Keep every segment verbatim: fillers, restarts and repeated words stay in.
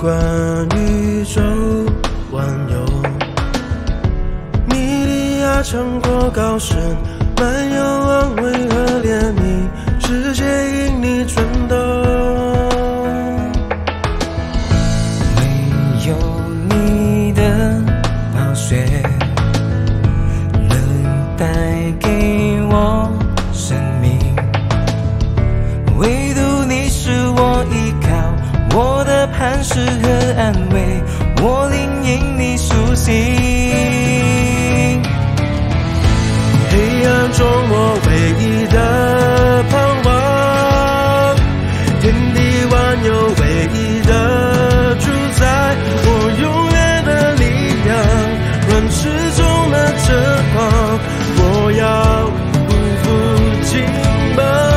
管宇宙万有，你的爱穿过高山，漫游安慰和怜悯，世界因你转动。 没有你的暴雪，能带给我生命，唯独你是我依靠，我的磐石和安慰，我灵因你苏醒。 黑暗中我唯一的盼望，天地万有唯一的主宰，我永远的力量，乱世中的真光，我要匍匐敬拜。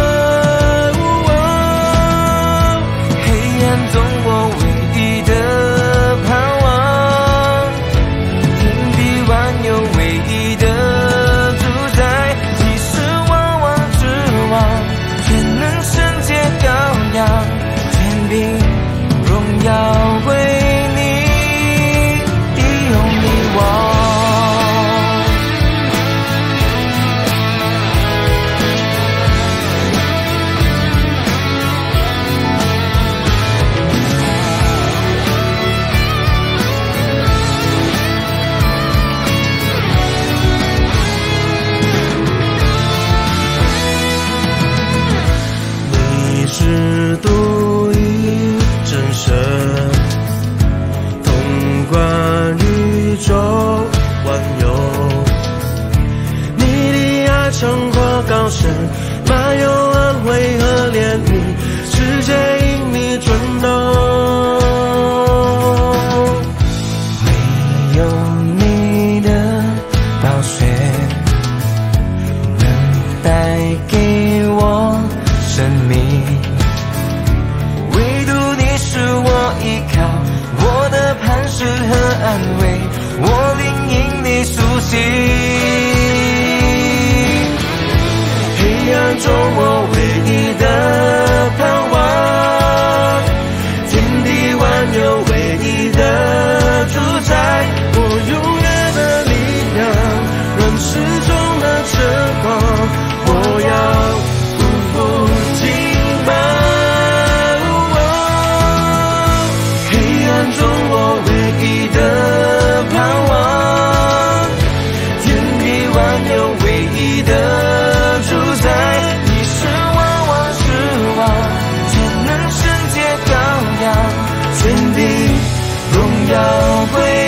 黑暗中我唯一的盼望，天地万有唯一的主宰，即使万王之王，全能圣洁羔羊，权柄荣耀归你，一永你王。 你是独一真神，统管宇宙万有，你的爱穿过高山，漫游安慰和怜悯，世界因你转动。 没有你的暴雪，能带给我生命，唯独你是我依靠，我的磐石和安慰，我灵因你苏醒。 黑暗中我唯一的盼望，天地万有唯一的主宰，我永远的力量，乱世中的真光，我要匍匐敬拜。黑暗中我唯一的盼望，天地万有唯一的主宰， 你是万王之王，全能圣洁羔羊， 天地荣耀归